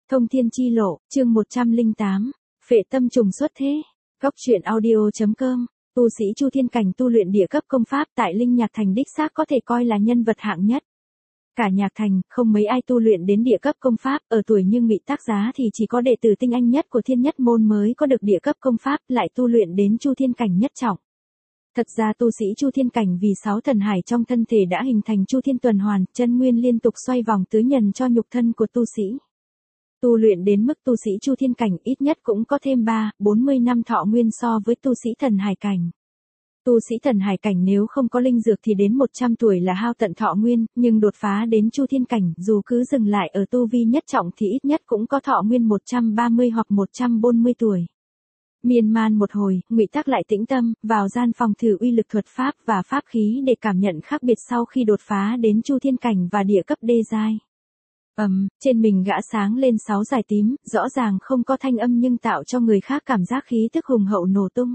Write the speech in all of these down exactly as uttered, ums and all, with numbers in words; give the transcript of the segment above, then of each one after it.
Thông thiên chi lộ, chương một trăm lẻ tám, phệ tâm trùng xuất thế. Góc truyện audio.com, tu sĩ Chu Thiên Cảnh tu luyện địa cấp công pháp tại Linh Nhạc Thành đích xác có thể coi là nhân vật hạng nhất. Cả Nhạc Thành, không mấy ai tu luyện đến địa cấp công pháp, ở tuổi như Ngụy Tác Giá thì chỉ có đệ tử tinh anh nhất của Thiên Nhất môn mới có được địa cấp công pháp, lại tu luyện đến Chu Thiên Cảnh nhất trọng. Thật ra tu sĩ Chu Thiên Cảnh vì sáu thần hải trong thân thể đã hình thành Chu Thiên tuần hoàn, chân nguyên liên tục xoay vòng tứ nhần cho nhục thân của tu sĩ. Tu luyện đến mức tu sĩ Chu Thiên Cảnh ít nhất cũng có thêm ba, bốn mươi năm thọ nguyên so với tu sĩ thần hải cảnh. Tu sĩ thần hải cảnh nếu không có linh dược thì đến một trăm tuổi là hao tận thọ nguyên, nhưng đột phá đến Chu Thiên Cảnh dù cứ dừng lại ở tu vi nhất trọng thì ít nhất cũng có thọ nguyên một trăm ba mươi hoặc một trăm bốn mươi tuổi. Miên man một hồi, Ngụy Tắc lại tĩnh tâm, vào gian phòng thử uy lực thuật pháp và pháp khí để cảm nhận khác biệt sau khi đột phá đến Chu Thiên Cảnh và địa cấp đê giai. Ầm, um, trên mình gã sáng lên sáu dải tím, rõ ràng không có thanh âm nhưng tạo cho người khác cảm giác khí tức hùng hậu nổ tung.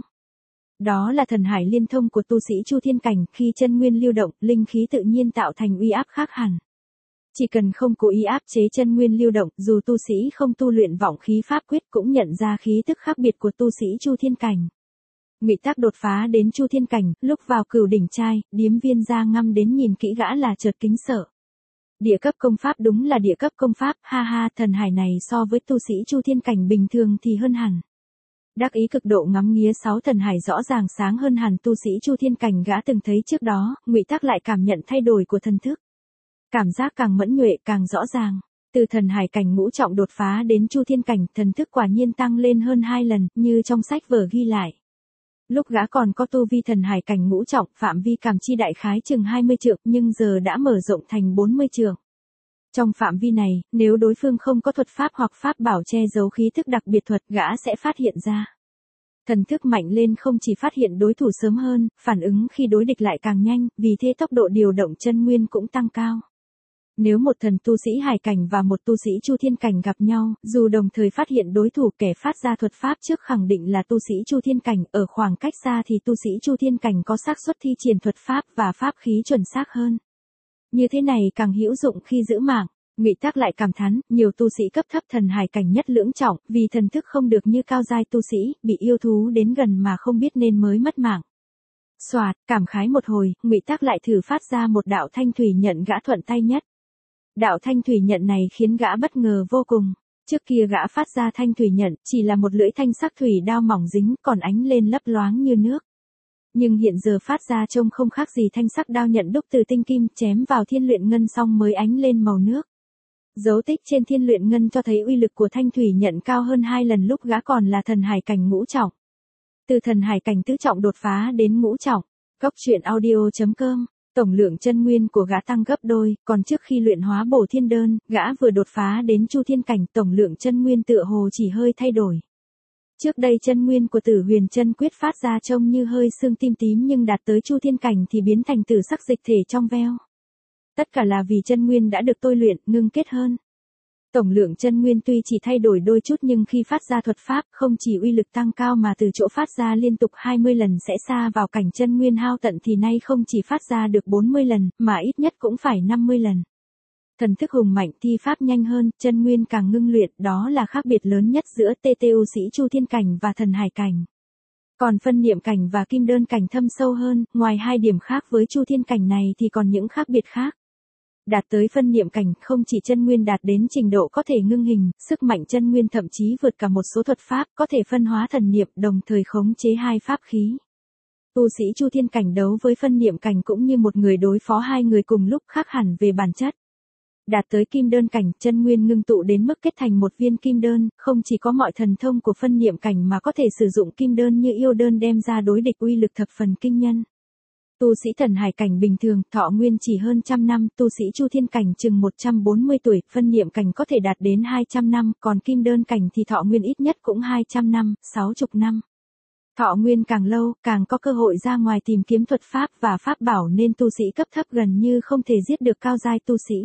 Đó là thần hải liên thông của tu sĩ Chu Thiên Cảnh, khi chân nguyên lưu động, linh khí tự nhiên tạo thành uy áp khác hẳn. Chỉ cần không cố ý áp chế chân nguyên lưu động, dù tu sĩ không tu luyện vọng khí pháp quyết cũng nhận ra khí tức khác biệt của tu sĩ Chu Thiên Cảnh. Ngụy Tắc đột phá đến Chu Thiên Cảnh, lúc vào Cửu Đỉnh Trai, Điếm Viên gia ngăm đến nhìn kỹ gã là chợt kính sợ. Địa cấp công pháp đúng là địa cấp công pháp, ha ha, thần hải này so với tu sĩ Chu Thiên Cảnh bình thường thì hơn hẳn. Đắc ý cực độ ngắm nghía sáu thần hải rõ ràng sáng hơn hẳn tu sĩ Chu Thiên Cảnh gã từng thấy trước đó, Ngụy Tắc lại cảm nhận thay đổi của thần thức. Cảm giác càng mẫn nhuệ càng rõ ràng, từ thần hải cảnh ngũ trọng đột phá đến Chu Thiên Cảnh, thần thức quả nhiên tăng lên hơn hai lần, như trong sách vở ghi lại. Lúc gã còn có tu vi thần hải cảnh ngũ trọng, phạm vi cảm chi đại khái chừng hai mươi trượng, nhưng giờ đã mở rộng thành bốn mươi trượng. Trong phạm vi này, nếu đối phương không có thuật pháp hoặc pháp bảo che giấu khí thức đặc biệt thuật, gã sẽ phát hiện ra. Thần thức mạnh lên không chỉ phát hiện đối thủ sớm hơn, phản ứng khi đối địch lại càng nhanh, vì thế tốc độ điều động chân nguyên cũng tăng cao. Nếu một thần tu sĩ hải cảnh và một tu sĩ Chu Thiên Cảnh gặp nhau, dù đồng thời phát hiện đối thủ, kẻ phát ra thuật pháp trước khẳng định là tu sĩ Chu Thiên Cảnh, ở khoảng cách xa thì tu sĩ Chu Thiên Cảnh có xác suất thi triển thuật pháp và pháp khí chuẩn xác hơn. Như thế này càng hữu dụng khi giữ mạng. Ngụy Tắc lại cảm thán, nhiều tu sĩ cấp thấp thần hải cảnh nhất lưỡng trọng, vì thần thức không được như cao giai tu sĩ, bị yêu thú đến gần mà không biết nên mới mất mạng. Soạt, cảm khái một hồi, Ngụy Tắc lại thử phát ra một đạo thanh thủy nhận gã thuận tay nhất. Đạo thanh thủy nhận này khiến gã bất ngờ vô cùng. Trước kia gã phát ra thanh thủy nhận chỉ là một lưỡi thanh sắc thủy đao mỏng dính, còn ánh lên lấp loáng như nước. Nhưng hiện giờ phát ra trông không khác gì thanh sắc đao nhận đúc từ tinh kim, chém vào thiên luyện ngân xong mới ánh lên màu nước. Dấu tích trên thiên luyện ngân cho thấy uy lực của thanh thủy nhận cao hơn hai lần lúc gã còn là thần hải cảnh ngũ trọng. Từ thần hải cảnh tứ trọng đột phá đến ngũ trọng. Góc truyện audio.com, tổng lượng chân nguyên của gã tăng gấp đôi, còn trước khi luyện hóa bổ thiên đơn, gã vừa đột phá đến Chu Thiên Cảnh, tổng lượng chân nguyên tựa hồ chỉ hơi thay đổi. Trước đây chân nguyên của Tử Huyền Chân Quyết phát ra trông như hơi sương tím tím, nhưng đạt tới Chu Thiên Cảnh thì biến thành tử sắc dịch thể trong veo. Tất cả là vì chân nguyên đã được tôi luyện, ngưng kết hơn. Tổng lượng chân nguyên tuy chỉ thay đổi đôi chút nhưng khi phát ra thuật pháp, không chỉ uy lực tăng cao mà từ chỗ phát ra liên tục hai mươi lần sẽ xa vào cảnh chân nguyên hao tận thì nay không chỉ phát ra được bốn mươi lần, mà ít nhất cũng phải năm mươi lần. Thần thức hùng mạnh, thi pháp nhanh hơn, chân nguyên càng ngưng luyện, đó là khác biệt lớn nhất giữa tê tu sĩ Chu Thiên Cảnh và thần hải cảnh. Còn phân niệm cảnh và kim đơn cảnh thâm sâu hơn, ngoài hai điểm khác với Chu Thiên Cảnh này thì còn những khác biệt khác. Đạt tới phân niệm cảnh, không chỉ chân nguyên đạt đến trình độ có thể ngưng hình, sức mạnh chân nguyên thậm chí vượt cả một số thuật pháp, có thể phân hóa thần niệm, đồng thời khống chế hai pháp khí. Tu sĩ Chu Thiên Cảnh đấu với phân niệm cảnh cũng như một người đối phó hai người cùng lúc, khác hẳn về bản chất. Đạt tới kim đơn cảnh, chân nguyên ngưng tụ đến mức kết thành một viên kim đơn, không chỉ có mọi thần thông của phân niệm cảnh mà có thể sử dụng kim đơn như yêu đơn đem ra đối địch, uy lực thập phần kinh nhân. Tu sĩ thần hải cảnh bình thường, thọ nguyên chỉ hơn trăm năm, tu sĩ Chu Thiên Cảnh chừng một trăm bốn mươi tuổi, phân niệm cảnh có thể đạt đến hai trăm năm, còn kim đơn cảnh thì thọ nguyên ít nhất cũng hai trăm năm, sáu mươi năm. Thọ nguyên càng lâu, càng có cơ hội ra ngoài tìm kiếm thuật pháp và pháp bảo nên tu sĩ cấp thấp gần như không thể giết được cao giai tu sĩ.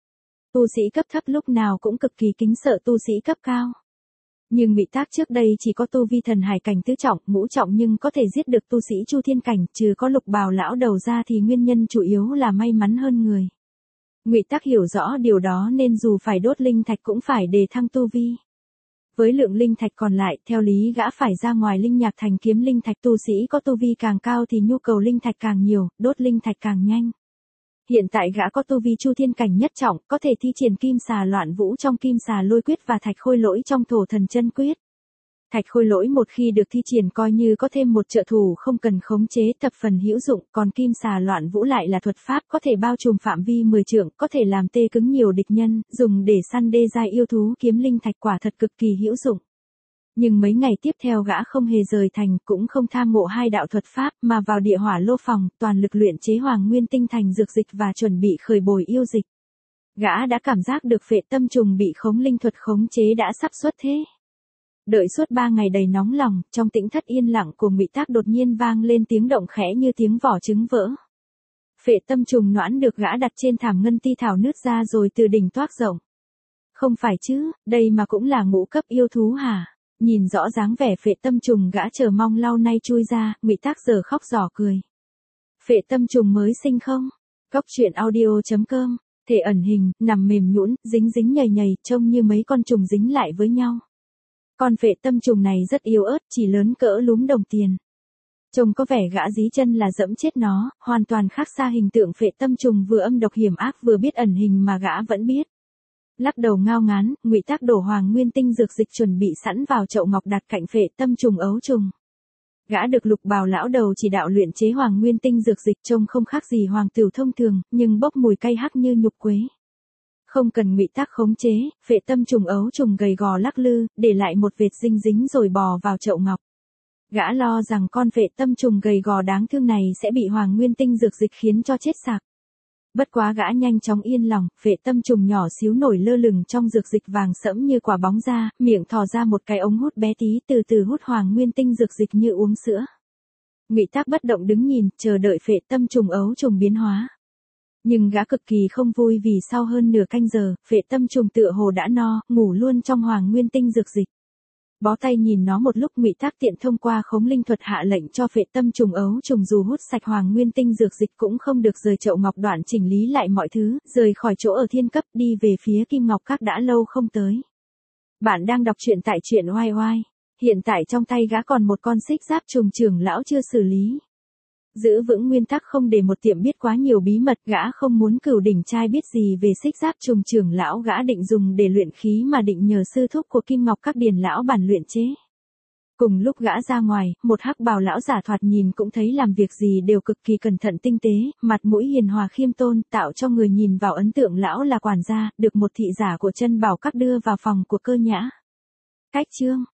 Tu sĩ cấp thấp lúc nào cũng cực kỳ kính sợ tu sĩ cấp cao. Nhưng Ngụy Tắc trước đây chỉ có tu vi thần hải cảnh tứ trọng, ngũ trọng nhưng có thể giết được tu sĩ Chu Thiên Cảnh, trừ có Lục Bào lão đầu ra thì nguyên nhân chủ yếu là may mắn hơn người. Ngụy Tắc hiểu rõ điều đó nên dù phải đốt linh thạch cũng phải đề thăng tu vi. Với lượng linh thạch còn lại, theo lý gã phải ra ngoài linh nhạc thành kiếm linh thạch, tu sĩ có tu vi càng cao thì nhu cầu linh thạch càng nhiều, đốt linh thạch càng nhanh. Hiện tại gã có tu vi chu thiên cảnh nhất trọng, có thể thi triển kim xà loạn vũ trong kim xà lôi quyết và thạch khôi lỗi trong thổ thần chân quyết. Thạch khôi lỗi một khi được thi triển coi như có thêm một trợ thủ không cần khống chế, thập phần hữu dụng, còn kim xà loạn vũ lại là thuật pháp có thể bao trùm phạm vi mười trượng, có thể làm tê cứng nhiều địch nhân, dùng để săn đê giai yêu thú, kiếm linh thạch quả thật cực kỳ hữu dụng. Nhưng mấy ngày tiếp theo gã không hề rời thành, cũng không tham ngộ hai đạo thuật pháp, mà vào địa hỏa lô phòng, toàn lực luyện chế hoàng nguyên tinh thành dược dịch và chuẩn bị khởi bồi yêu dịch. Gã đã cảm giác được phệ tâm trùng bị khống linh thuật khống chế đã sắp xuất thế. Đợi suốt ba ngày đầy nóng lòng, trong tĩnh thất yên lặng của Ngụy Tắc đột nhiên vang lên tiếng động khẽ như tiếng vỏ trứng vỡ. Phệ tâm trùng noãn được gã đặt trên thảm ngân ti thảo nứt ra rồi từ đỉnh toác rộng. Không phải chứ, đây mà cũng là ngũ cấp yêu thú hả? Nhìn rõ dáng vẻ phệ tâm trùng gã chờ mong lau nay chui ra, Ngụy Tắc giờ khóc giỏ cười. Phệ tâm trùng mới sinh không? Góc truyện audio chấm com, thể ẩn hình, nằm mềm nhũn, dính dính nhầy nhầy, trông như mấy con trùng dính lại với nhau. Con phệ tâm trùng này rất yếu ớt, chỉ lớn cỡ lúm đồng tiền. Trông có vẻ gã dí chân là dẫm chết nó, hoàn toàn khác xa hình tượng phệ tâm trùng vừa âm độc hiểm ác vừa biết ẩn hình mà gã vẫn biết. Lắc đầu ngao ngán, Ngụy Tắc đổ hoàng nguyên tinh dược dịch chuẩn bị sẵn vào chậu ngọc đặt cạnh phệ tâm trùng ấu trùng. Gã được Lục Bào lão đầu chỉ đạo luyện chế hoàng nguyên tinh dược dịch, trông không khác gì hoàng tửu thông thường, nhưng bốc mùi cay hắc như nhục quế. Không cần Ngụy Tắc khống chế, phệ tâm trùng ấu trùng gầy gò lắc lư, để lại một vệt dinh dính rồi bò vào chậu ngọc. Gã lo rằng con phệ tâm trùng gầy gò đáng thương này sẽ bị hoàng nguyên tinh dược dịch khiến cho chết sặc. Bất quá gã nhanh chóng yên lòng, phệ tâm trùng nhỏ xíu nổi lơ lửng trong dược dịch vàng sẫm như quả bóng ra, miệng thò ra một cái ống hút bé tí, từ từ hút hoàng nguyên tinh dược dịch như uống sữa. Ngụy Tắc bất động đứng nhìn, chờ đợi phệ tâm trùng ấu trùng biến hóa. Nhưng gã cực kỳ không vui vì sau hơn nửa canh giờ, phệ tâm trùng tựa hồ đã no, ngủ luôn trong hoàng nguyên tinh dược dịch. Bó tay nhìn nó một lúc, Ngụy Tắc tiện thông qua khống linh thuật hạ lệnh cho phệ tâm trùng ấu trùng dù hút sạch hoàng nguyên tinh dược dịch cũng không được rời chậu ngọc, đoạn chỉnh lý lại mọi thứ, rời khỏi chỗ ở thiên cấp đi về phía Kim Ngọc Các đã lâu không tới. Bạn đang đọc truyện tại truyện oai oai. Hiện tại trong tay gã còn một con xích giáp trùng trưởng lão chưa xử lý. Giữ vững nguyên tắc không để một tiệm biết quá nhiều bí mật, gã không muốn Cửu Đỉnh trai biết gì về xích giáp trùng trưởng lão, gã định dùng để luyện khí mà định nhờ sư thúc của Kim Ngọc Các Điền lão bản luyện chế. Cùng lúc gã ra ngoài, một hắc bào lão giả thoạt nhìn cũng thấy làm việc gì đều cực kỳ cẩn thận tinh tế, mặt mũi hiền hòa khiêm tôn, tạo cho người nhìn vào ấn tượng lão là quản gia, được một thị giả của Chân Bảo Các đưa vào phòng của Cơ Nhã. Cách chương